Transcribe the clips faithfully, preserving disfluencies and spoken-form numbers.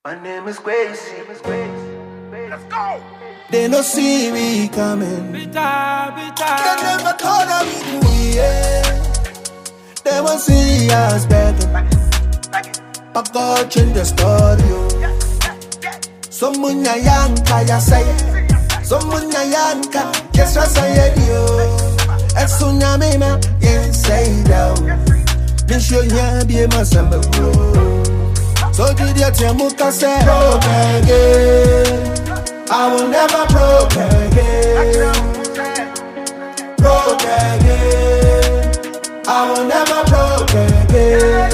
My name is Gracie. Let's go. They no see me coming. Bita, bita. They never thought of me doing it. They won't see us better. But God change the story. Someone ya yanka ya say. Someone ya yanka. Guess what I said you. As soon as me ma yen say down. Then show ya be my summer bro. So did you tell me to say broke again? I will never broke again. Broke again. I will never broke again.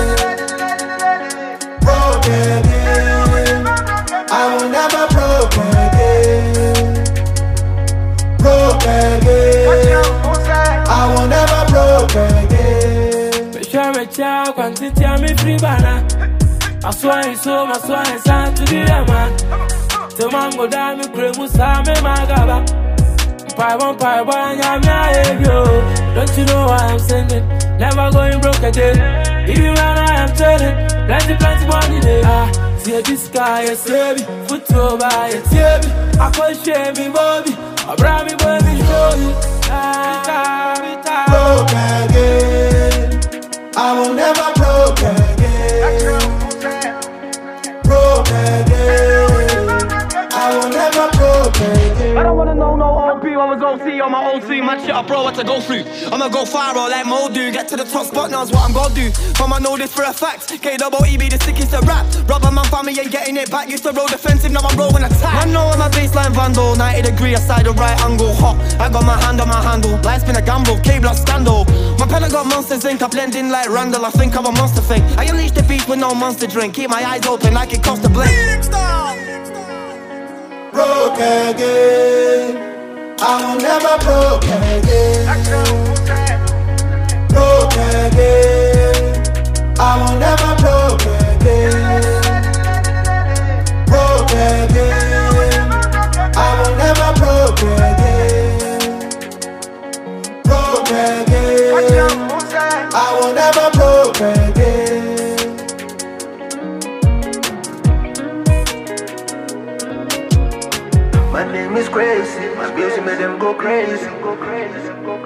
Broke again. I will never broke again. Broke again. I will never broke again. Me sure me chow quantity and me free banana. I swear it's so, I swear it's time to be a man. Till man go down, me pray, Musa, me magaba. Pie one pie one, I'm not. Don't you know why I'm singing? Never going broke again. Even when I am turning, plenty, plenty money there. Ah, see this guy, yes, baby. Foot over, yes, baby. I can't share me, Bobby. I brought me, baby, show you. Ah, broke again. I will never broke again. Broke again. I will never broke again. I don't wanna know no O P, I was O C on my O C. Man, shit, I bro, what to go through. I'ma go viral like Mo do. Get to the top spot, now's what I'm gonna do. From I know this for a fact. K double E be the sickest to rap. Rubber man family ain't getting it back. Used to roll defensive, now I'm rolling attack. I know I'm a baseline vandal. ninety degree aside the right angle. Hot, I got my hand on my handle. Life's been a gamble, K-block scandal. My pen I got monsters ink, I blend in like Randall. I think I'm a monster thing. I unleash the beast with no monster drink. Keep my eyes open like it costs a blink. Broke again. I will never broke again. Broke again. I will never broke again. Broke again. I will never broke again. Broke again. I will never broke again. My name is Gracie. My music made them go crazy. Go crazy. Go crazy.